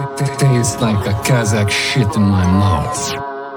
Tastes like a Kazakh shit in my mouth.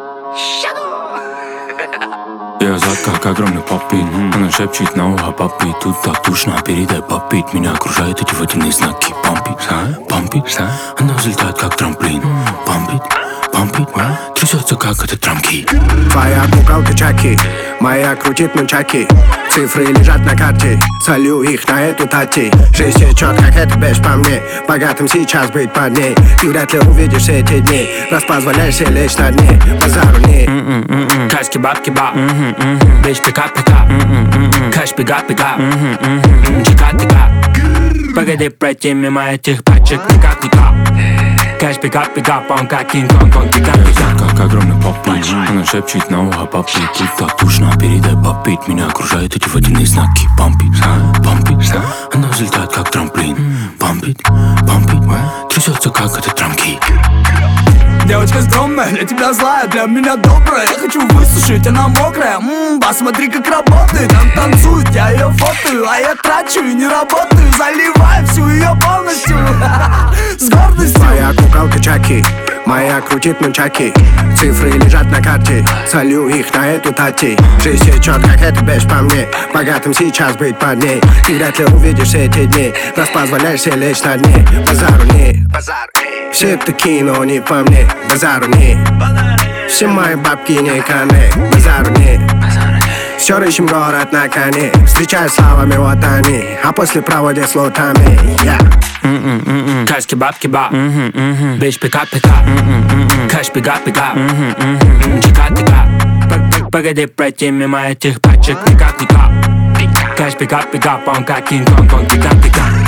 Я зад, как огромный попит. Она шепчет на ухо попит. Тут так душно, передай попит. Меня окружают эти водяные знаки. Пампит, пампит. Она взлетает, как трамплин. Пампит, пампит. Трясется, как этот трамки. Твоя куколка Чаки, моя крутит нунчаки. Цифры лежат на карте, солю их на эту тати. Жизнь течет, как это бежь по мне. Богатым сейчас быть под ней. Ты вряд ли увидишь эти дни. Раз позволяешь себе лечь на дне. Базару не. Кашки, бабки, баб. Бич, пикап, пикап. Каш, пикап, пикап. Чика, тика. Погоди пройти мимо этих пачек. Никак. Каш, пикап, пикап. Он как Кинг-Конг, пикап, пикап. Как огромный попит. Она шепчет на ухо попит. Тут так душно, передай попит. Меня окружают эти водяные знаки. Пампит, пампит. Она взлетает, как трамплин. Пампит, пампит. Трясется, как этот трамки. Девочка скромная, для тебя злая, для меня добрая. Я хочу высушить, она мокрая. Посмотри, как работает, она танцует, я ее фотою. А я трачу и не работаю, заливаю всю ее полностью. С гордостью. Моя куколка Чаки, моя крутит нунчаки. Цифры лежат на карте, солю их на эту тати. Жизнь течет, как это бежь по мне. Богатым сейчас быть под ней. Ты вряд ли увидишь эти дни. Раз позволяешь себе лечь на дне. Базару не. Все такие, но не по мне. Базару не. Все мои бабки не коннект. Базару не. Все рыщем город на коне. Встречаю словами вот они. А после проводят слотами. Кашки, бабки, баб. Бич, пикап, пикап. Каш, пикап, пикап. Чика, тика. Погоди пройти мимо этих пачек. Никак. Каш, пикап, пикап. Он как Кинг-Конг, пикап, пикап.